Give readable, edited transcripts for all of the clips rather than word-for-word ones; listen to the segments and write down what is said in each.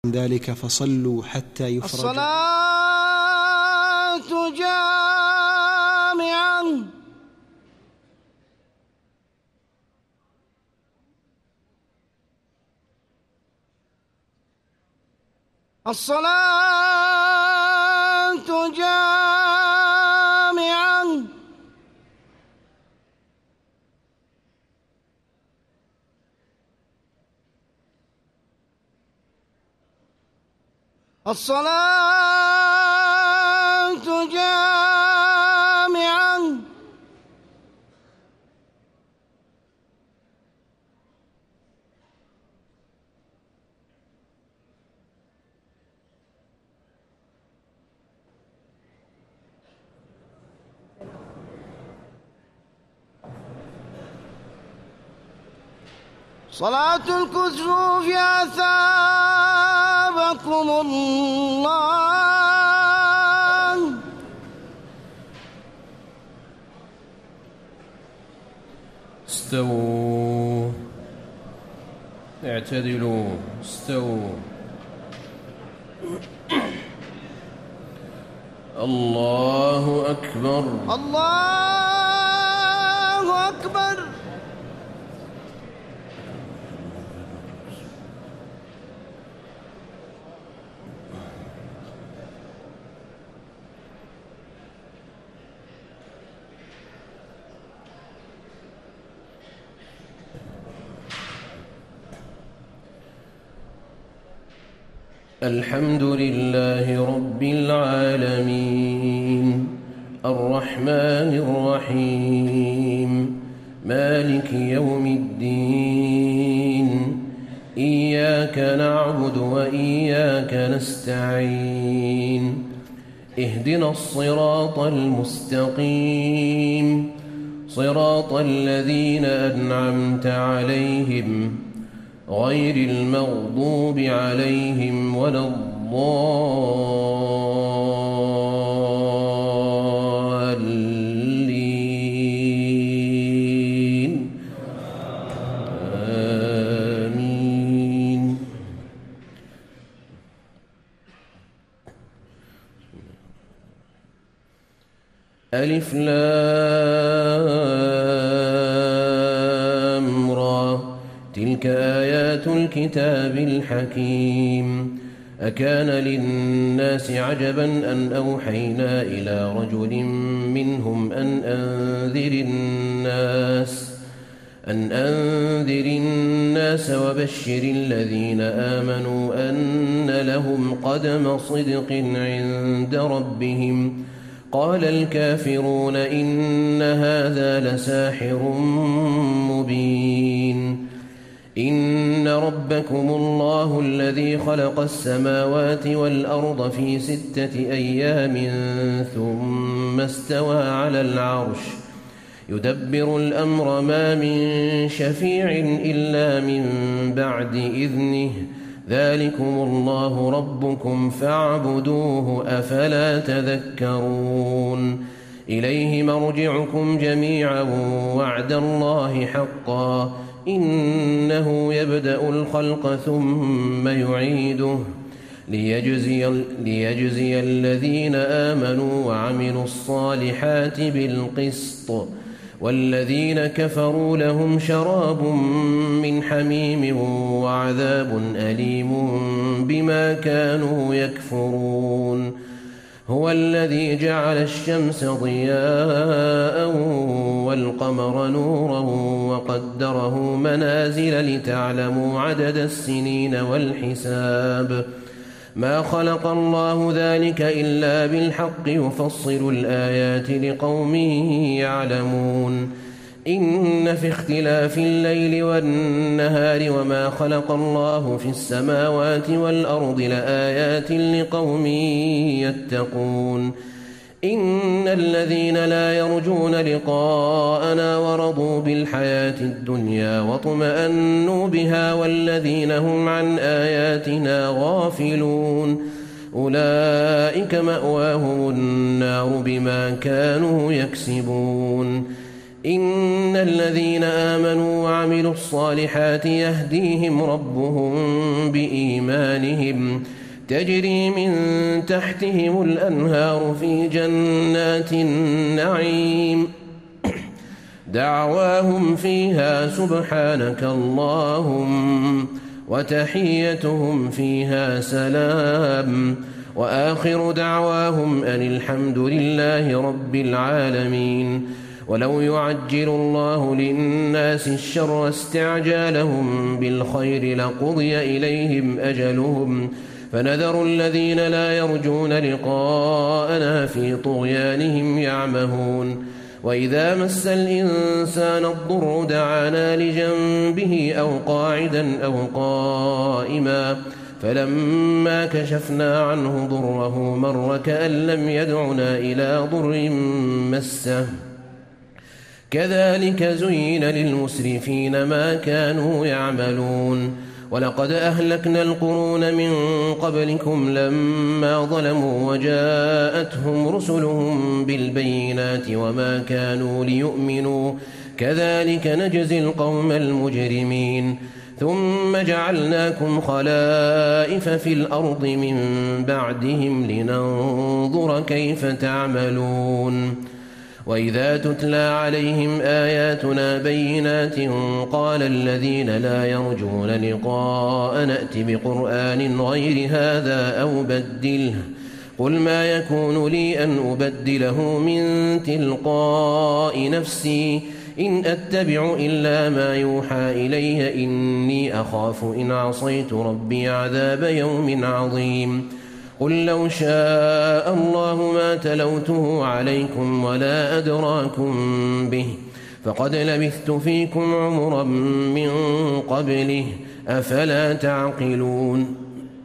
ذلك فصلوا حتى يفرج. الصلاة جامعة. الصلاة جامعة. الصلاة جامعة. صلاة الكسوف أثابكم الله. استووا، اعتدلوا، استووا. الله أكبر، الله أكبر. الحمد لله رب العالمين الرحمن الرحيم مالك يوم الدين إياك نعبد وإياك نستعين اهدنا الصراط المستقيم صراط الذين أنعمت عليهم غير المغضوب عليهم ولا الضالين آمين. ألف لام را تلك آيات الكتاب الحكيم. أكان للناس عجبا أن أوحينا إلى رجل منهم أن أنذر الناس وبشر الذين آمنوا أن لهم قدم صدق عند ربهم. قال الكافرون إن هذا لساحر مبين. إن ربكم الله الذي خلق السماوات والأرض في 6 أيام ثم استوى على العرش يدبر الأمر ما من شفيع إلا من بعد إذنه ذلكم الله ربكم فاعبدوه أفلا تذكرون. إليه مرجعكم جميعا وعد الله حقا إنه يبدأ الخلق ثم يعيده ليجزي الذين آمنوا وعملوا الصالحات بالقسط والذين كفروا لهم شراب من حميم وعذاب أليم بما كانوا يكفرون. هو الذي جعل الشمس ضياء والقمر نورا وقدره منازل لتعلموا عدد السنين والحساب. ما خلق الله ذلك إلا بالحق يفصل الآيات لقوم يعلمون. إن في اختلاف الليل والنهار وما خلق الله في السماوات والأرض لآيات لقوم يتقون. إن الذين لا يرجون لقاءنا ورضوا بالحياة الدنيا واطمأنوا بها والذين هم عن آياتنا غافلون أولئك مأواهم النار بما كانوا يكسبون. إن الذين آمنوا وعملوا الصالحات يهديهم ربهم بإيمانهم تجري من تحتهم الأنهار في جنات النعيم دعواهم فيها سبحانك اللهم وتحيتهم فيها سلام وآخر دعواهم أن الحمد لله رب العالمين. ولو يعجل الله للناس الشر استعجالهم بالخير لقضي إليهم أجلهم فنذر الذين لا يرجون لقاءنا في طغيانهم يعمهون. وإذا مس الإنسان الضر دعانا لجنبه أو قاعدا أو قائما فلما كشفنا عنه ضره مر كأن لم يدعنا إلى ضر مسه كذلك زين للمسرفين ما كانوا يعملون. ولقد أهلكنا القرون من قبلكم لما ظلموا وجاءتهم رسلهم بالبينات وما كانوا ليؤمنوا كذلك نجزي القوم المجرمين. ثم جعلناكم خلائف في الأرض من بعدهم لننظر كيف تعملون. وإذا تتلى عليهم آياتنا بينات قال الذين لا يرجون لقاء نأت بقرآن غير هذا أو بدله قل ما يكون لي أن أبدله من تلقاء نفسي إن أتبع إلا ما يوحى إلي إني أخاف إن عصيت ربي عذاب يوم عظيم. قل لو شاء الله ما تلوته عليكم ولا أدراكم به فقد لبثت فيكم عمرا من قبله أفلا تعقلون.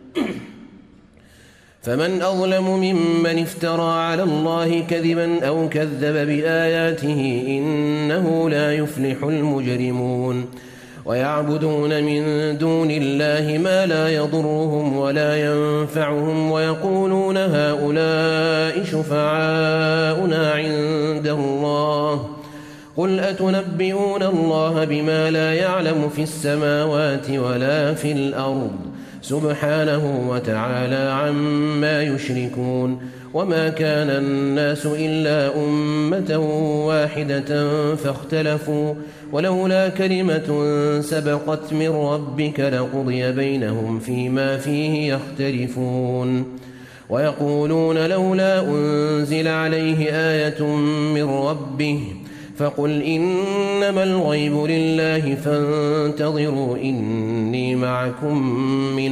فمن أظلم ممن افترى على الله كذبا أو كذب بآياته إنه لا يفلح المجرمون. ويعبدون من دون الله ما لا يضرهم ولا ينفعهم ويقولون هؤلاء شفعاؤنا عند الله قل أتنبئون الله بما لا يعلم في السماوات ولا في الأرض سبحانه وتعالى عما يشركون. وما كان الناس إلا أمة واحدة فاختلفوا ولولا كلمة سبقت من ربك لقضي بينهم فيما فيه يختلفون. ويقولون لولا أنزل عليه آية من ربه فقل إنما الغيب لله فانتظروا إني معكم من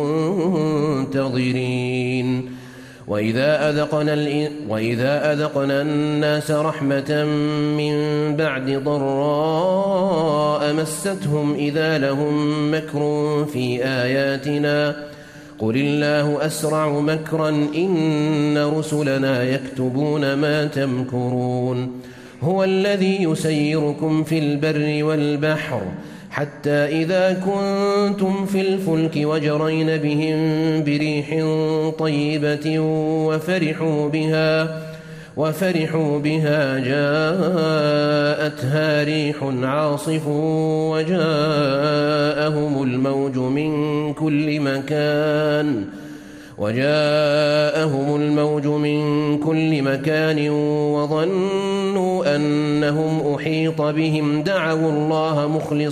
المنتظرين. وإذا أذقنا الناس رحمة من بعد ضراء مستهم إذا لهم مكر في آياتنا قل الله أسرع مكرا إن رسلنا يكتبون ما تمكرون. هو الذي يسيركم في البر والبحر حتى إذا كنتم في الفلك وجرين بهم بريح طيبة وفرحوا بها جاءتها ريح عاصف وجاءهم الموج من كل مكان وظنوا أنهم أحيط بهم دعوا الله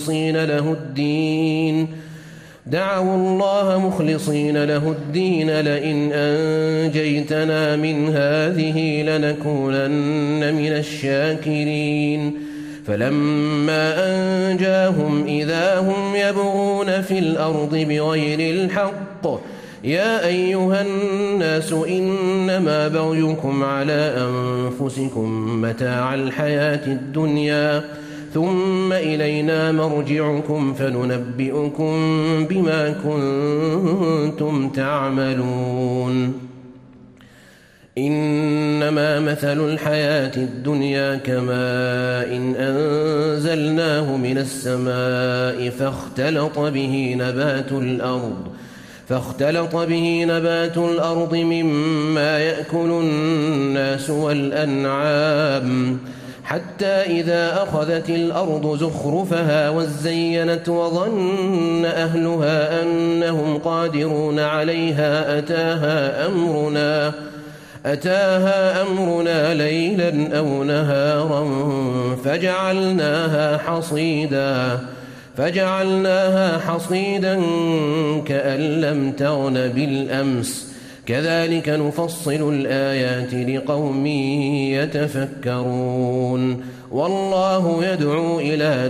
مخلصين له الدين لئن أنجيتنا من هذه لنكونن من الشاكرين. فلما أنجاهم إذا هم يبغون في الأرض بغير الحق يا أيها الناس إنما بغيكم على أنفسكم متاع الحياة الدنيا ثم إلينا مرجعكم فننبئكم بما كنتم تعملون. إنما مثل الحياة الدنيا كماء إن أنزلناه من السماء فاختلط به نبات الأرض مما يأكل الناس والأنعام حتى إذا أخذت الأرض زخرفها وزينت وظن أهلها أنهم قادرون عليها أتاها أمرنا ليلا أو نهارا فجعلناها حصيدا كأن لم تغن بالأمس كذلك نفصل الآيات لقوم يتفكرون والله يدعو إلى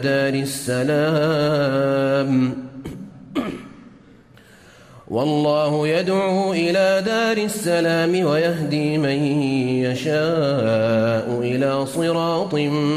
دار السلام ويهدي من يشاء إلى صراط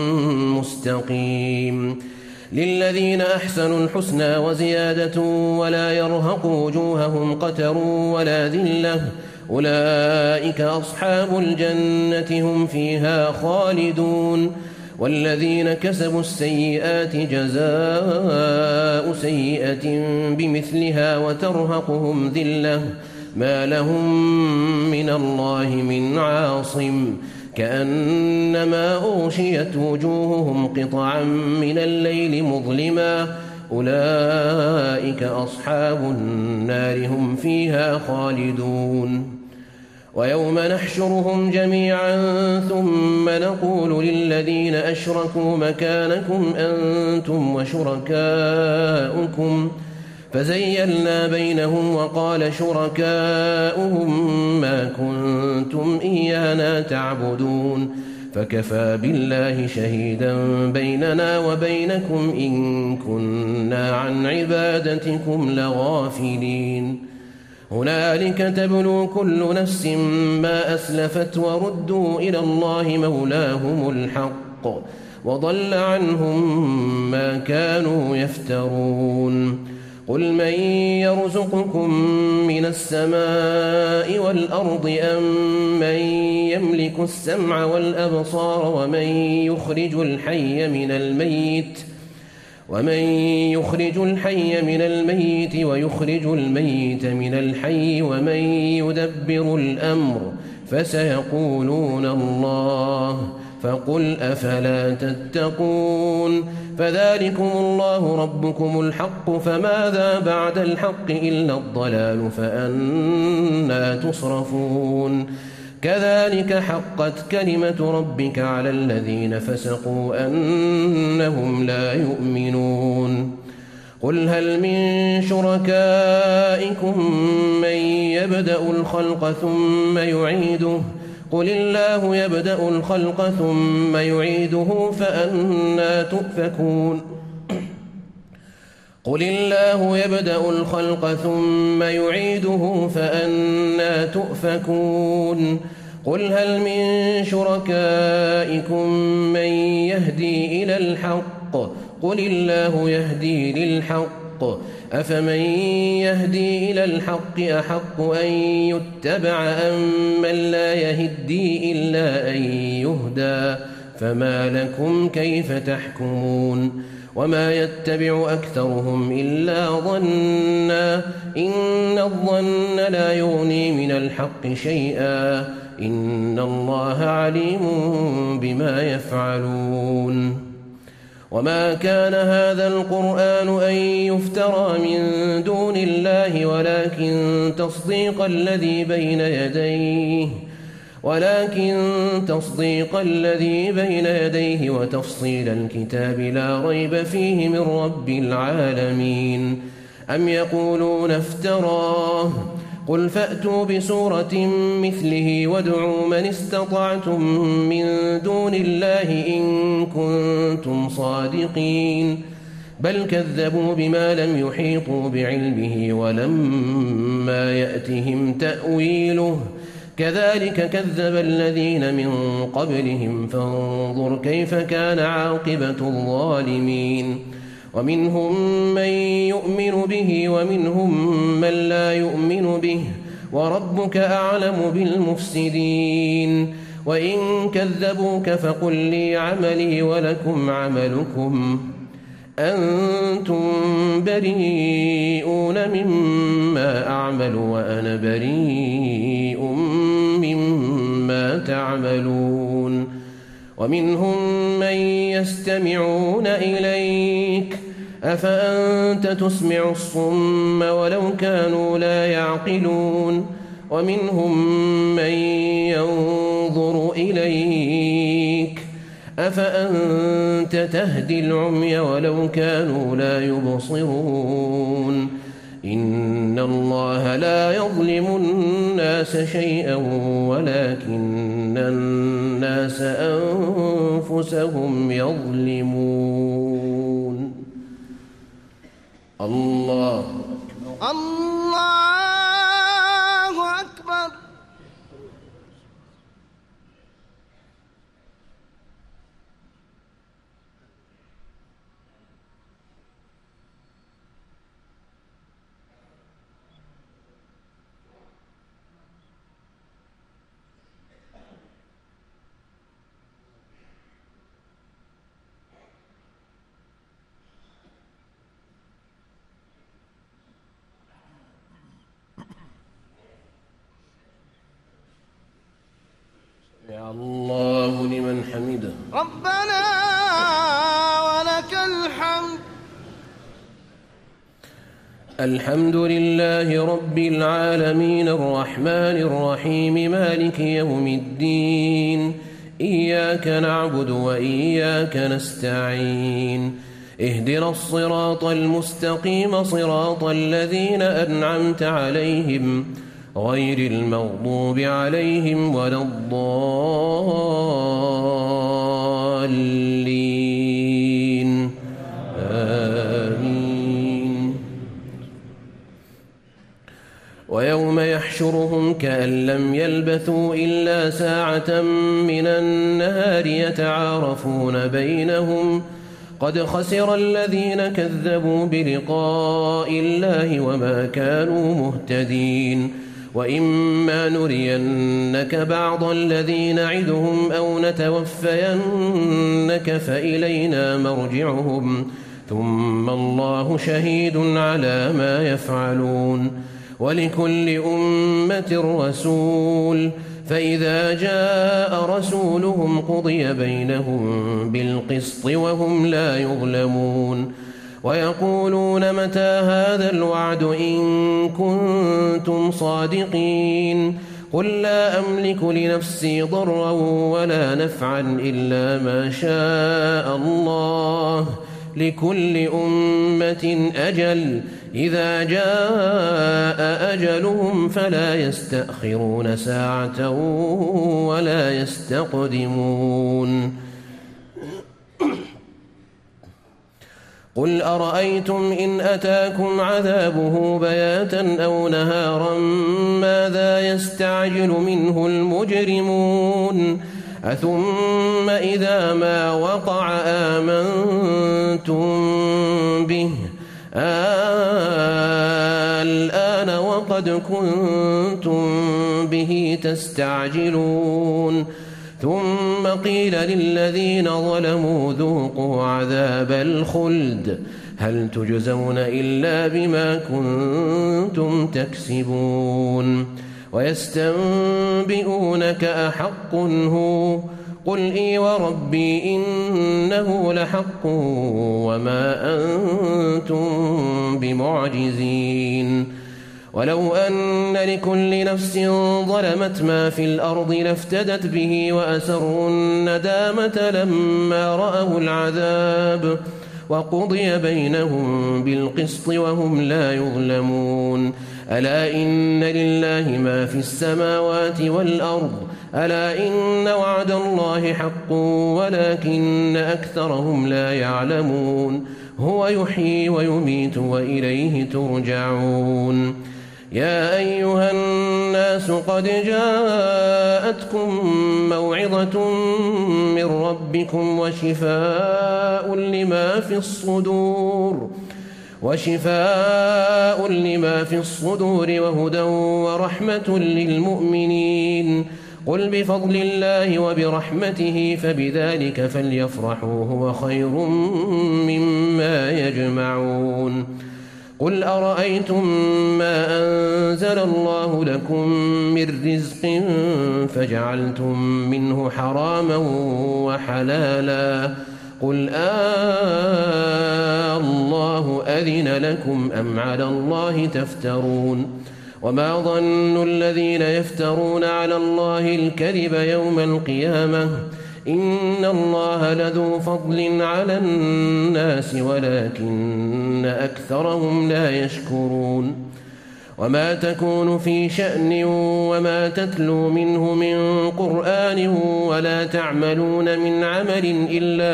مستقيم للذين أحسنوا الحسنى وزيادة ولا يرهق وجوههم قتر ولا ذلة أولئك أصحاب الجنة هم فيها خالدون والذين كسبوا السيئات جزاء سيئة بمثلها وترهقهم ذلة ما لهم من الله من عاصم كأنما أغشيت وجوههم قطعا من الليل مظلما أولئك أصحاب النار هم فيها خالدون ويوم نحشرهم جميعا ثم نقول للذين أشركوا مكانكم أنتم وشركاؤكم فزيلنا بينهم وقال شركاؤهم ما كنتم إيانا تعبدون فكفى بالله شهيدا بيننا وبينكم إن كنا عن عبادتكم لغافلين هنالك تبلو كل نفس ما أسلفت وردوا إلى الله مولاهم الحق وضل عنهم ما كانوا يفترون قل من يرزقكم من السماء والأرض أم من يملك السمع والأبصار ومن يخرج الحي من الميت ويخرج الميت من الحي ومن يدبر الأمر فسيقولون الله فقل أفلا تتقون فذلكم الله ربكم الحق فماذا بعد الحق إلا الضلال فأنى تصرفون كذلك حقت كلمة ربك على الذين فسقوا أنهم لا يؤمنون قل هل من شركائكم من يبدأ الخلق ثم يعيده قل الله يبدأ الخلق ثم يعيده فأنى تؤفكون قل الله يبدأ الخلق ثم يعيده فأنى تؤفكون قل هل من شركائكم من يهدي إلى الحق قل الله يهدي للحق أفمن يهدي إلى الحق أحق أن يتبع أم من لا يهدي إلا أن يهدى فما لكم كيف تحكمون وما يتبع أكثرهم إلا ظنا إن الظن لا يغني من الحق شيئا إن الله عليم بما يفعلون وما كان هذا القرآن أن يفترى من دون الله ولكن تصديق الذي بين يديه وتفصيل الكتاب لا ريب فيه من رب العالمين أم يقولون افتراه قل فأتوا بسورة مثله وادعوا من استطعتم من دون الله إن كنتم صادقين بل كذبوا بما لم يحيطوا بعلمه ولما يأتهم تأويله كذلك كذب الذين من قبلهم فانظر كيف كان عاقبة الظالمين ومنهم من يؤمن به ومنهم من لا يؤمن به وربك أعلم بالمفسدين وإن كذبوك فقل لي عملي ولكم عملكم أنتم بريئون مما أعمل وأنا بريء مما تعملون ومنهم من يستمعون إليك أفأنت تسمع الصم ولو كانوا لا يعقلون ومنهم من ينظر إليك أفأنت تهدي العمي ولو كانوا لا يبصرون إن الله لا يظلم الناس شيئا ولكن الناس أنفسهم يظلمون. الله أكبر. يا الله لمن حمده. ربنا ولك الحمد. الحمد لله رب العالمين الرحمن الرحيم مالك يوم الدين إياك نعبد وإياك نستعين اهدنا الصراط المستقيم صراط الذين أنعمت عليهم غير المغضوب عليهم ولا الضالين آمين. ويوم يحشرهم كأن لم يلبثوا إلا ساعة من النهار يتعارفون بينهم قد خسر الذين كذبوا بلقاء الله وما كانوا مهتدين وإما نرينك بعض الذي نعدهم أو نتوفينك فإلينا مرجعهم ثم الله شهيد على ما يفعلون ولكل أمة رسول فإذا جاء رسولهم قضي بينهم بالقسط وهم لا يظلمون ويقولون متى هذا الوعد إن كنتم صادقين قل لا أملك لنفسي ضرا ولا نفعا إلا ما شاء الله لكل أمة أجل إذا جاء أجلهم فلا يستأخرون ساعة ولا يستقدمون. قل أرأيتم إن أتاكم عذابه بياتا أو نهارا ماذا يستعجل منه المجرمون أثم إذا ما وقع آمنتم به الآن وقد كنتم به تستعجلون ثم قيل للذين ظلموا ذوقوا عذاب الخلد هل تجزون إلا بما كنتم تكسبون ويستنبئونك أحق هو قل إي وربي إنه لحق وما أنتم بمعجزين ولو أن لكل نفس ظلمت ما في الأرض لافتدت به وأسروا الندامة لما رأوا العذاب وقضي بينهم بالقسط وهم لا يظلمون ألا إن لله ما في السماوات والأرض ألا إن وعد الله حق ولكن أكثرهم لا يعلمون هو يحيي ويميت وإليه ترجعون يا أيها الناس قد جاءتكم موعظة من ربكم وشفاء لما في الصدور وهدى ورحمة للمؤمنين قل بفضل الله وبرحمته فبذلك فليفرحوا هو خير مما يجمعون قل أرأيتم ما أنزل الله لكم من رزق فجعلتم منه حراما وحلالا قل الله أذن لكم أم على الله تفترون وما ظن الذين يفترون على الله الكذب يوم القيامة إن الله لذو فضل على الناس ولكن أكثرهم لا يشكرون وما تكون في شأن وما تتلو منه من قرآن ولا تعملون من عمل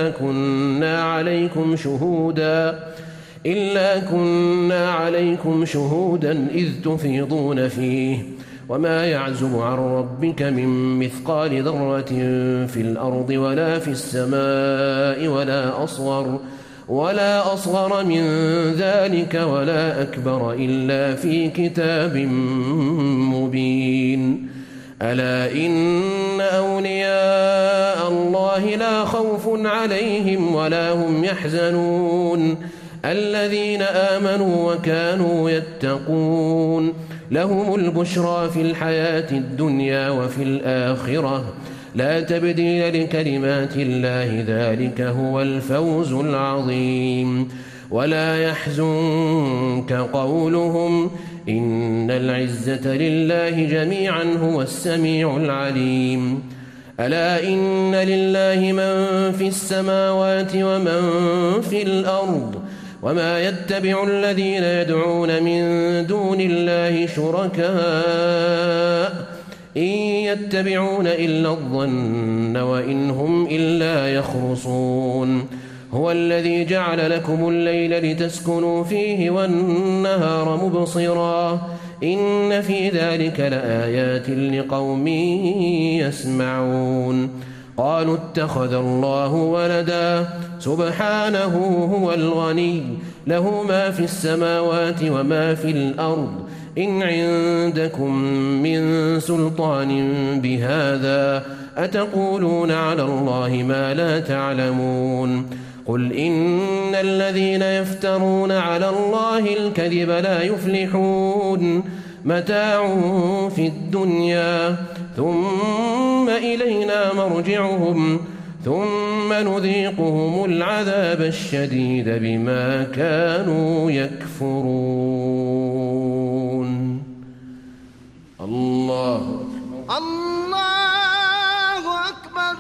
إلا كنا عليكم شهودا إذ تفيضون فيه وما يعزب عن ربك من مثقال ذرة في الأرض ولا في السماء ولا أصغر من ذلك ولا أكبر إلا في كتاب مبين ألا إن أولياء الله لا خوف عليهم ولا هم يحزنون الذين آمنوا وكانوا يتقون لهم البشرى في الحياة الدنيا وفي الآخرة لا تبديل لكلمات الله ذلك هو الفوز العظيم ولا يحزنك قولهم إن العزة لله جميعا هو السميع العليم ألا إن لله من في السماوات ومن في الأرض وما يتبع الذين يدعون من دون الله شركاء إن يتبعون إلا الظن وإن هم إلا يخرصون هو الذي جعل لكم الليل لتسكنوا فيه والنهار مبصرا إن في ذلك لآيات لقوم يسمعون قالوا اتخذ الله ولدا سبحانه هو الغني له ما في السماوات وما في الأرض إن عندكم من سلطان بهذا أتقولون على الله ما لا تعلمون قل إن الذين يفترون على الله الكذب لا يفلحون متاع في الدنيا ثم إلينا مرجعهم ثم نذيقهم العذاب الشديد بما كانوا يكفرون الله أكبر.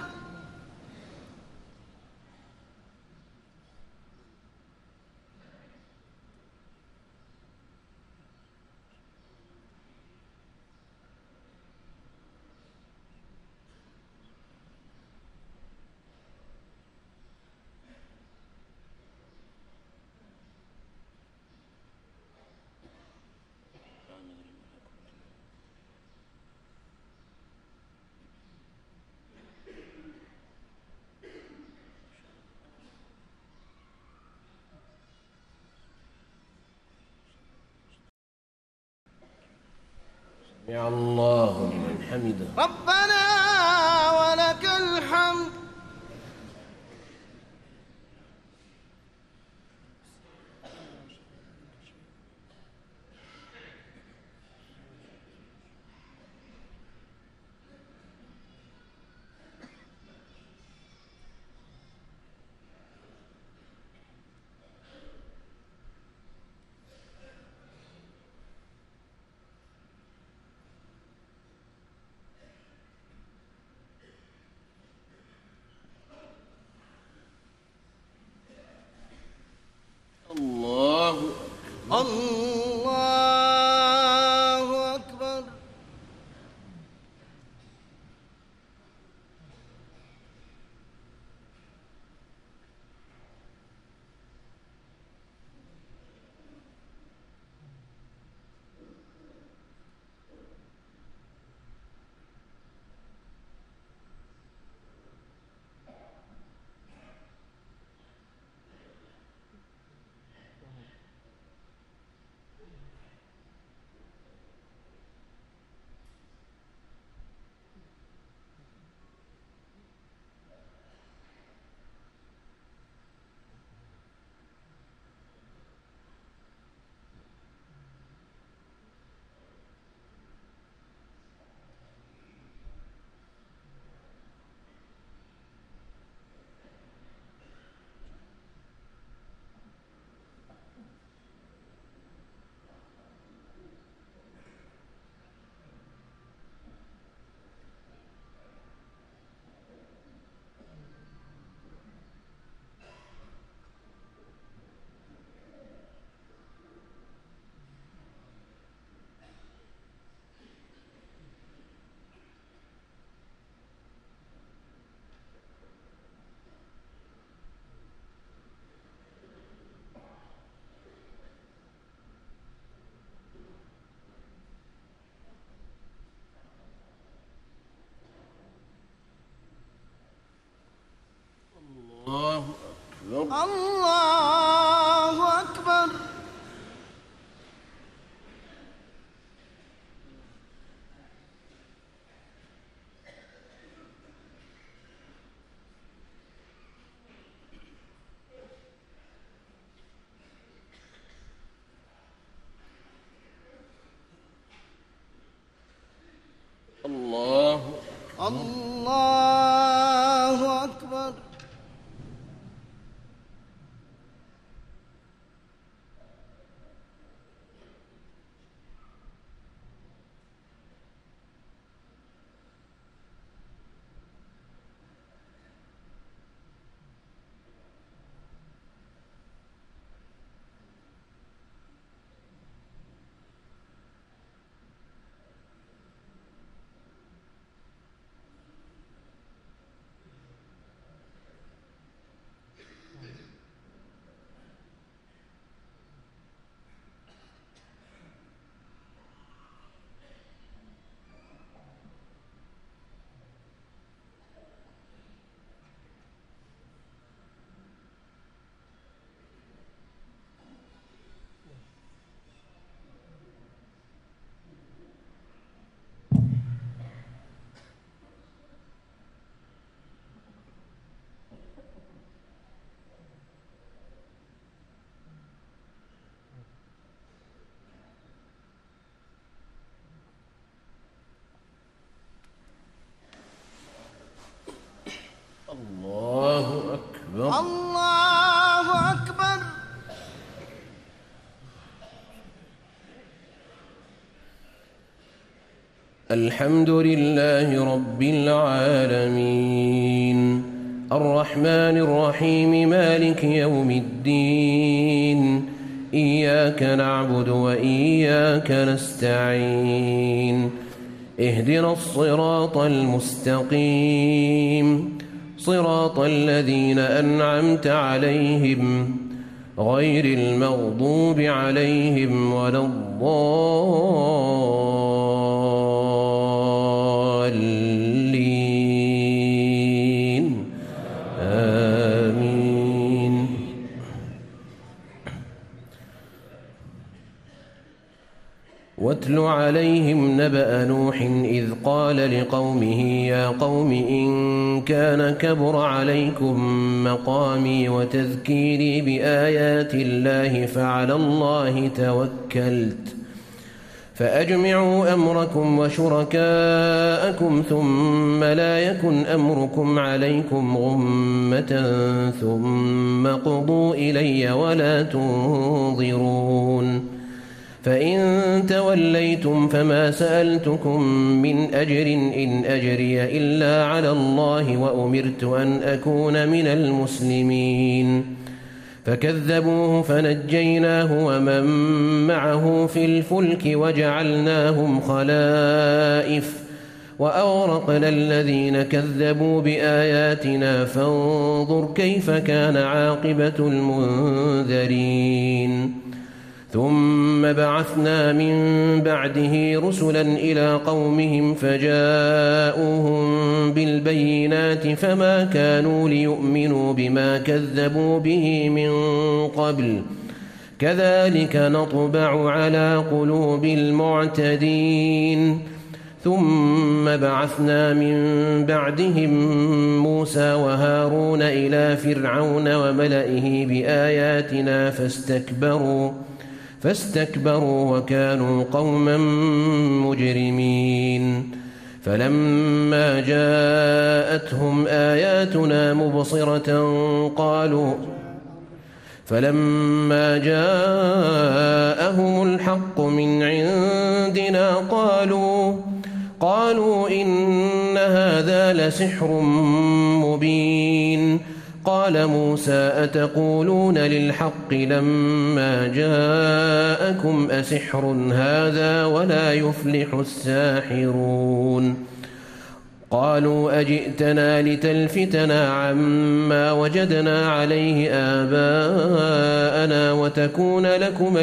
سمع الله لمن حمده ربنا ولك الحمد. الله أكبر. الله أكبر. الله أكبر. الحمد لله رب العالمين الرحمن الرحيم مالك يوم الدين إياك نعبد وإياك نستعين اهدنا الصراط المستقيم صراط الذين أنعمت عليهم غير المغضوب عليهم ولا الضالين آمين. واتل عليهم نبأ نوح إذ قال لقومه يا قوم إن كان كبر عليكم مقامي وتذكيري بآيات الله فعلى الله توكلت فأجمعوا أمركم وشركاءكم ثم لا يكن أمركم عليكم غمة ثم قضوا إلي ولا تنظرون فإن توليتم فما سألتكم من أجر إن أجري إلا على الله وأمرت أن أكون من المسلمين فكذبوه فنجيناه ومن معه في الفلك وجعلناهم خلائف وأغرقنا الذين كذبوا بآياتنا فانظر كيف كان عاقبة المنذرين ثم بعثنا من بعده رسلا إلى قومهم فجاءوهم بالبينات فما كانوا ليؤمنوا بما كذبوا به من قبل كذلك نطبع على قلوب المعتدين ثم بعثنا من بعدهم موسى وهارون إلى فرعون وملئه بآياتنا فاستكبروا وكانوا قوما مجرمين فلما جاءتهم آياتنا مبصرة فلما جاءهم الحق من عندنا قالوا إن هذا لسحر مبين قال موسى أتقولون للحق لما جاءكم أسحر هذا ولا يفلح الساحرون قالوا أجئتنا لتلفتنا عما وجدنا عليه آباءنا وتكون لكما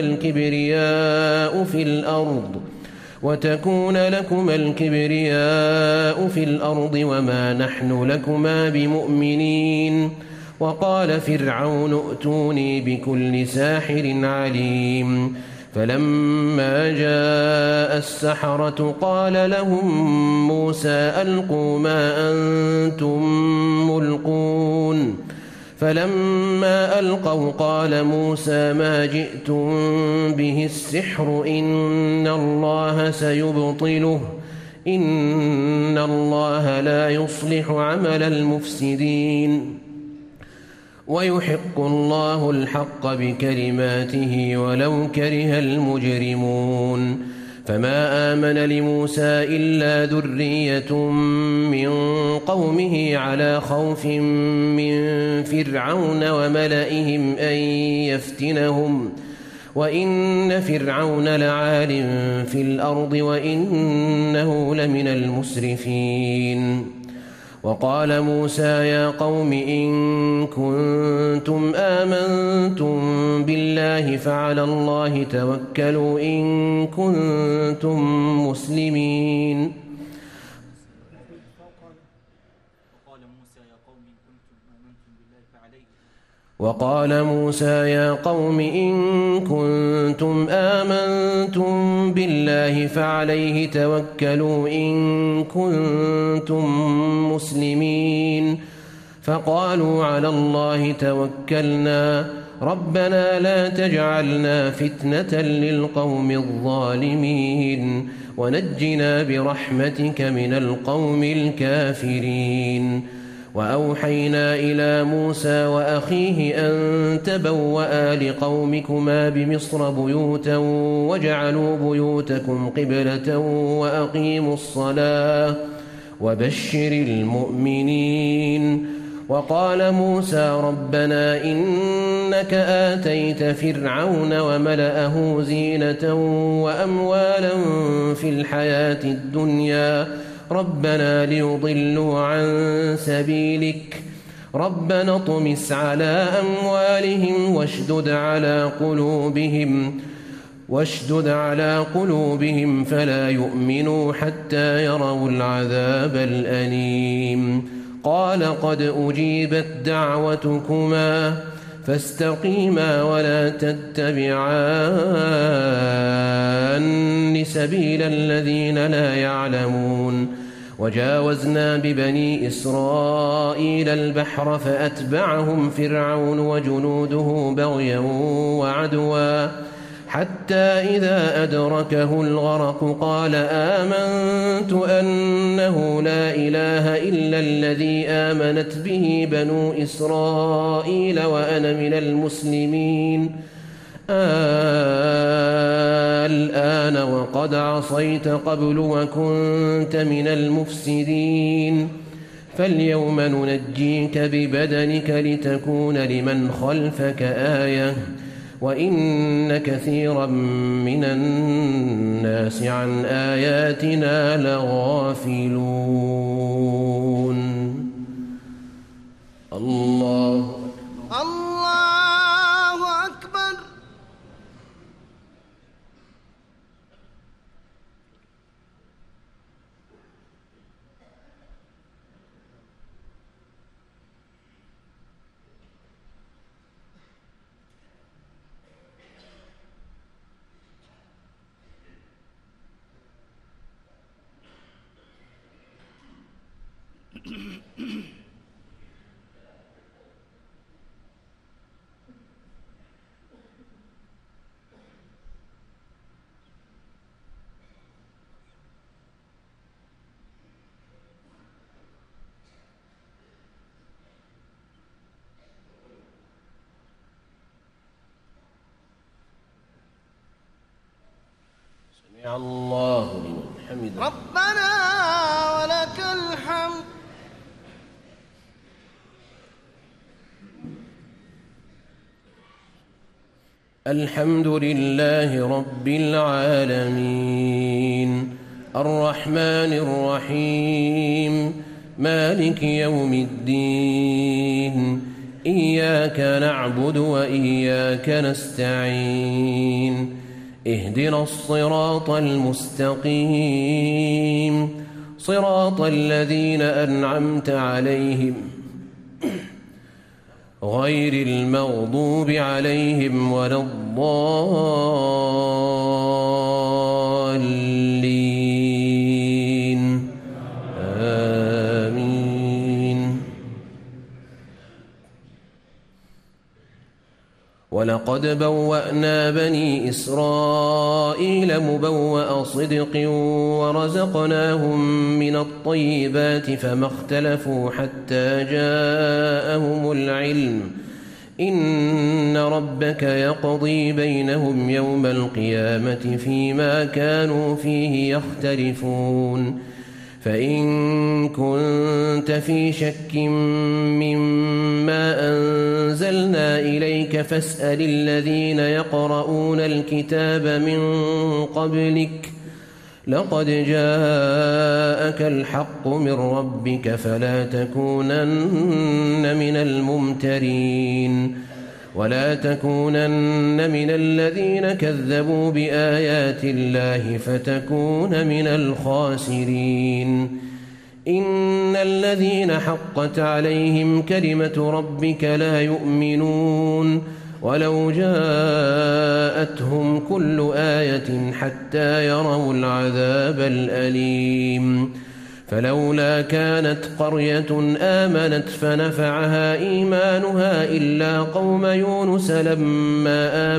الكبرياء في الأرض وما نحن لكما بمؤمنين وقال فرعون ائتوني بكل ساحر عليم فلما جاء السحرة قال لهم موسى ألقوا ما أنتم ملقون فلما ألقوا قال موسى ما جئتم به السحر إن الله سيبطله إن الله لا يصلح عمل المفسدين ويحق الله الحق بكلماته ولو كره المجرمون فما آمن لموسى إلا ذرية من قومه على خوف من فرعون وملئهم أن يفتنهم وإن فرعون لعال في الأرض وإنه لمن المسرفين وقال موسى يا قوم إن كنتم آمنتم بالله فعلى الله توكلوا إن كنتم مسلمين وقال موسى يا قوم إن كنتم آمنتم بالله فعليه توكلوا إن كنتم مسلمين فقالوا على الله توكلنا ربنا لا تجعلنا فتنة للقوم الظالمين ونجنا برحمتك من القوم الكافرين وأوحينا إلى موسى وأخيه أن تبوأ لقومكما بمصر بيوتا واجعلوا بيوتكم قبلة وأقيموا الصلاة وبشر المؤمنين وقال موسى ربنا إنك آتيت فرعون وملأه زينة وأموالا في الحياة الدنيا ربنا ليضلوا عن سبيلك ربنا اطمس على أموالهم واشدد على قلوبهم فلا يؤمنوا حتى يروا العذاب الأليم قال قد أجيبت دعوتكما فاستقيما ولا تتبعان سبيل الذين لا يعلمون وجاوزنا ببني إسرائيل البحر فأتبعهم فرعون وجنوده بغيا وعدوا حتى إذا أدركه الغرق قال آمنت أنه لا إله إلا الذي آمنت به بنو إسرائيل وأنا من المسلمين الآن وقد عصيت قبل وكنت من المفسدين فاليوم ننجيك ببدنك لتكون لمن خلفك آية وإن كثيرا من الناس عن آياتنا لغافلون الله أكبر. سمع الله لمن حمده ربنا ولك الحمد. الحمد لله رب العالمين الرحمن الرحيم مالك يوم الدين إياك نعبد وإياك نستعين اهدنا الصراط المستقيم صراط الذين أنعمت عليهم غير المغضوب عليهم ولا الضالين آمين ولقد بوأنا بني إسرائيل مبوأ صدق ورزقناهم من الطيبات فما اختلفوا حتى جاءهم العلم إن ربك يقضي بينهم يوم القيامة فيما كانوا فيه يختلفون فإن كنت في شك مما أنزلنا إليك فاسأل الذين يقرؤون الكتاب من قبلك لقد جاءك الحق من ربك فلا تكونن من الممترين ولا تكونن من الذين كذبوا بآيات الله فتكون من الخاسرين إن الذين حقت عليهم كلمة ربك لا يؤمنون ولو جاءتهم كل آية حتى يروا العذاب الأليم فلولا كانت قرية آمنت فنفعها إيمانها إلا قوم يونس لما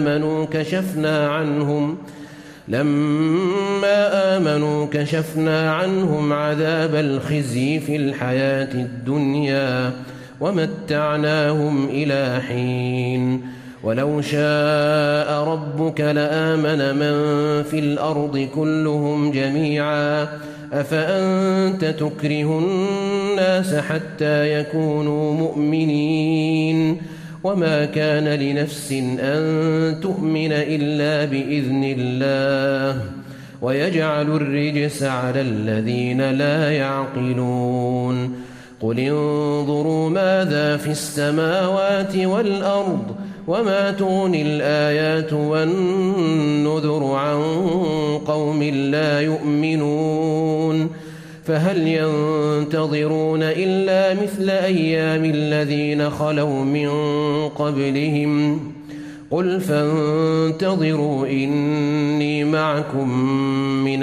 آمنوا كشفنا عنهم عذاب الخزي في الحياة الدنيا ومتعناهم إلى حين ولو شاء ربك لآمن من في الأرض كلهم جميعا أفأنت تكره الناس حتى يكونوا مؤمنين وما كان لنفس أن تؤمن إلا بإذن الله ويجعل الرجس على الذين لا يعقلون قل انظروا ماذا في السماوات والأرض وما تغني الآيات والنذر عن قوم لا يؤمنون فهل ينتظرون إلا مثل أيام الذين خلوا من قبلهم قل فانتظروا إني معكم من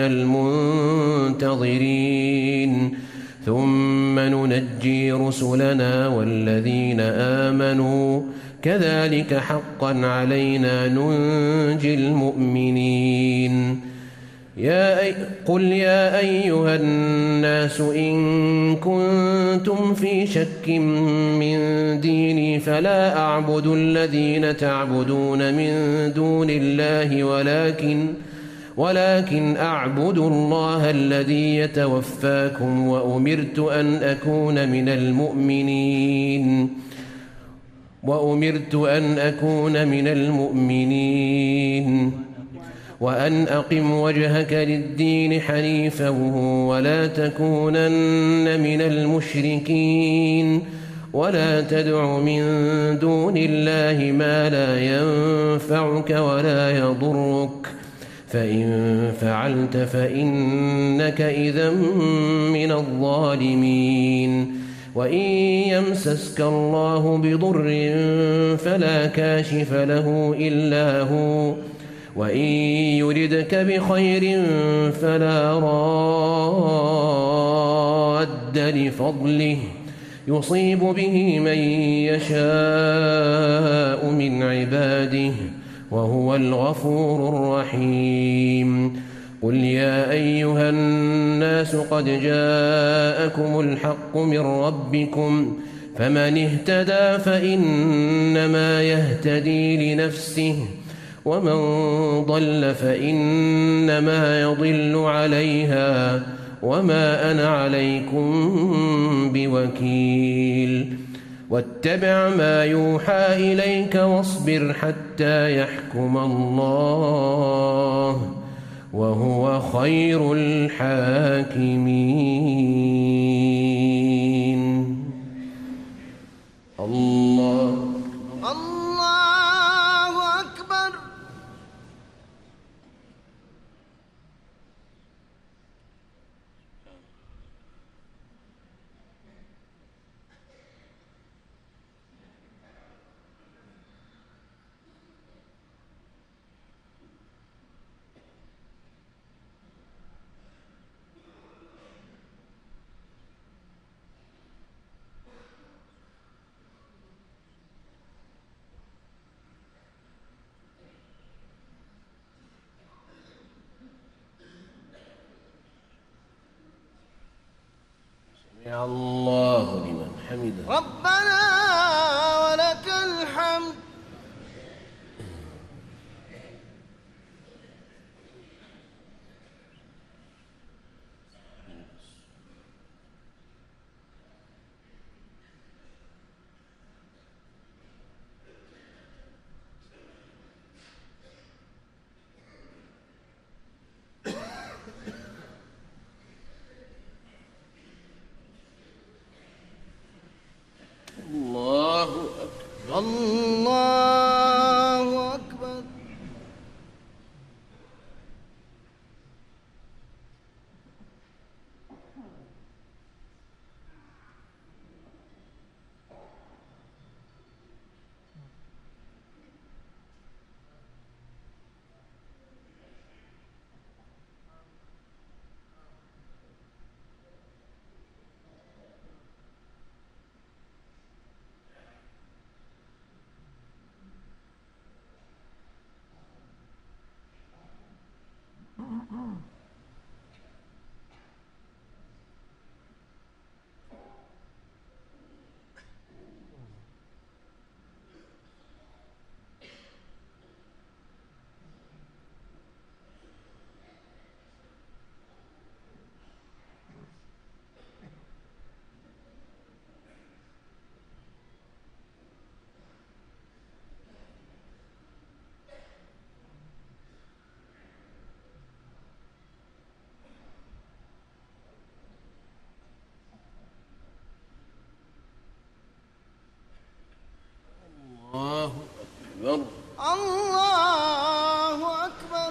المنتظرين ثم ننجي رسلنا والذين آمنوا كذلك حقا علينا ننجي المؤمنين قل يا أيها الناس إن كنتم في شك من ديني فلا أعبد الذين تعبدون من دون الله ولكن أعبد الله الذي يتوفاكم وأمرت أن أكون من المؤمنين وأن أقم وجهك للدين حنيفا ولا تكونن من المشركين ولا تدع من دون الله ما لا ينفعك ولا يضرك فإن فعلت فإنك إذا من الظالمين وإن يمسسك الله بضر فلا كاشف له إلا هو وإن يردك بخير فلا راد لفضله يصيب به من يشاء من عباده وهو الغفور الرحيم قل يا أيها الناس قد جاءكم الحق من ربكم فمن اهتدى فإنما يهتدي لنفسه ومن ضل فإنما يضل عليها وما أنا عليكم بوكيل واتبع ما يوحى إليك واصبر حتى يحكم الله وهو خير الحاكمين الله أكبر. سمع الله لمن حمده. ربنا ولك الحمد. الله أكبر. الله أكبر. الله أكبر.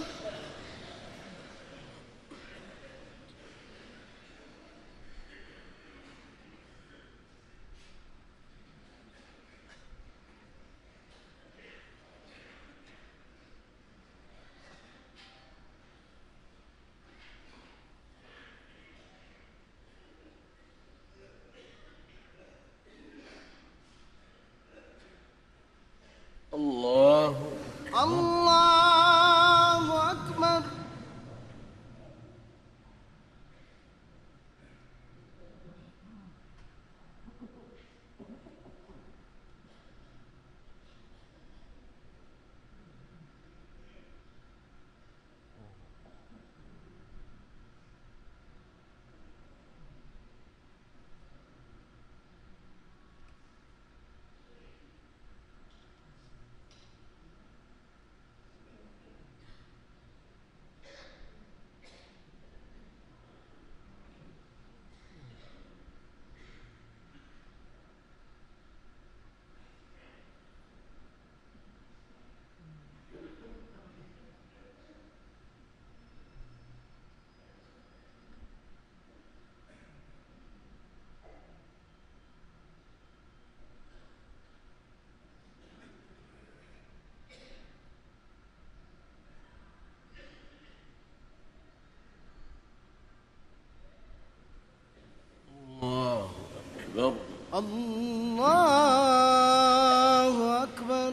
الله أكبر. الله أكبر.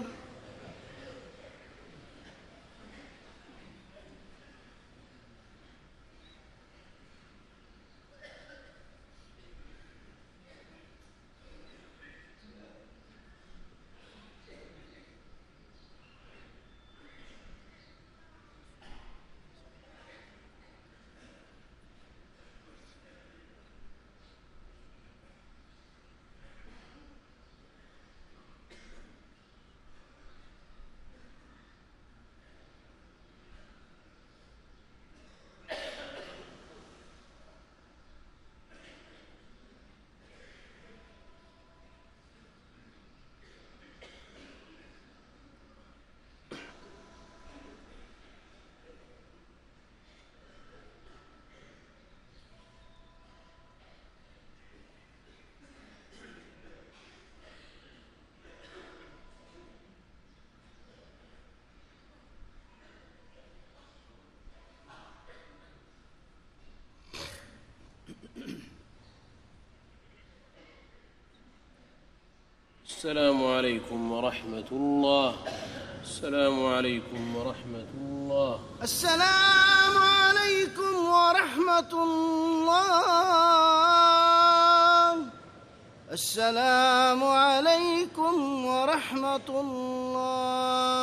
السلام عليكم ورحمة الله. السلام عليكم ورحمة الله. السلام عليكم ورحمة الله. السلام عليكم ورحمة الله.